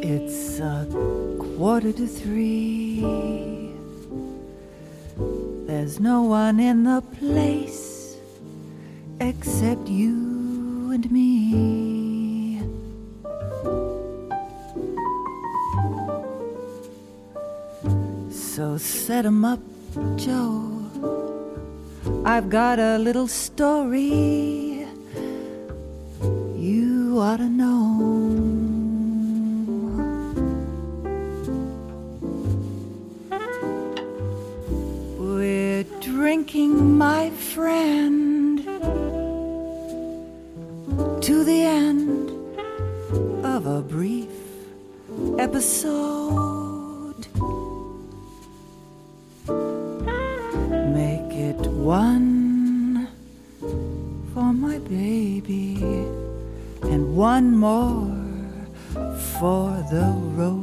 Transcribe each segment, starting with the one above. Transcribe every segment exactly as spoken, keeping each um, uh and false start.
It's a quarter to three. There's no one in the place except you and me. So set 'em up, Joe. I've got a little story you ought to know. We're drinking, my friend, to the end of a brief episode. Make it one for my baby and one more for the road.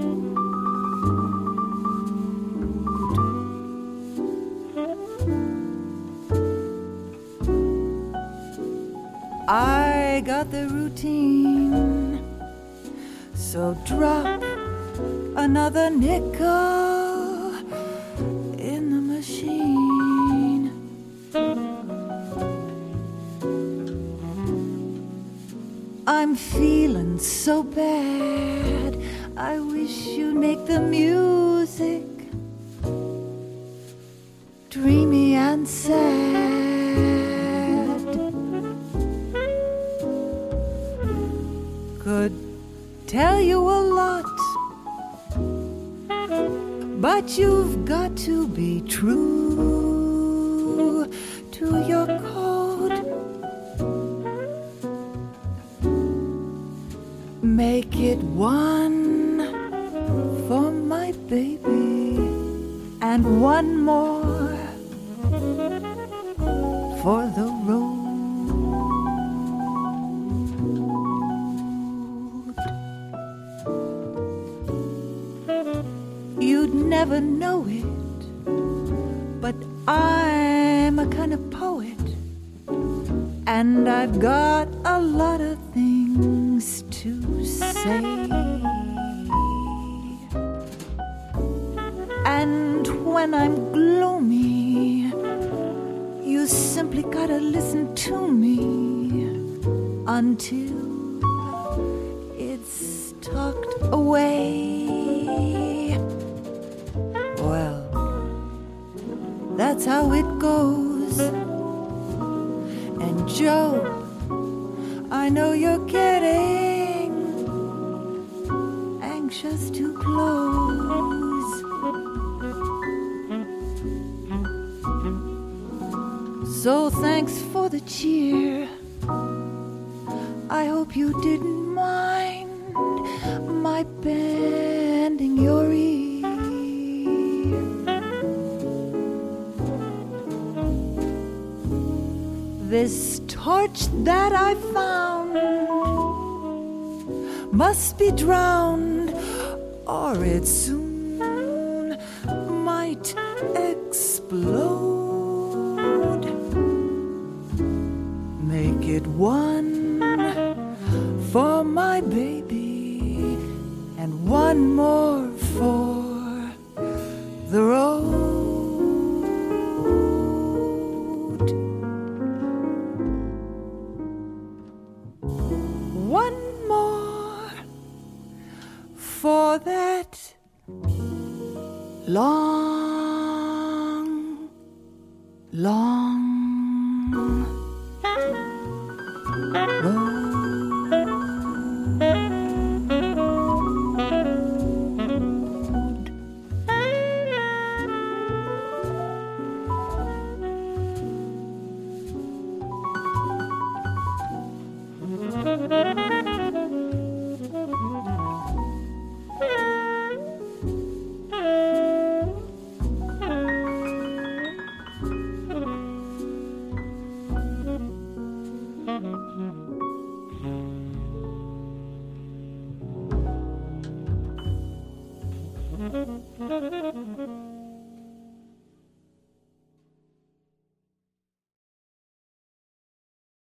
I got the routine, so drop another nickel in the machine. I'm feeling so bad, I wish you'd make the music dreamy and sad. Could tell you a lot, but you've got to be true to your code. Make it one for my baby and one more for the road. You'd never know it, but I'm a kind of poet, and I've got a lot of things to say. And when I'm gloomy, you simply gotta listen to me until it's tucked away. Well, that's how it goes. And Joe, I know you're getting anxious to close. So thanks for the cheer. I hope you didn't mind my bending your ear. This torch that I found must be drowned, or it soon might explode. Make it one for my baby and one more for the road. One more for that long, long road. Thank you.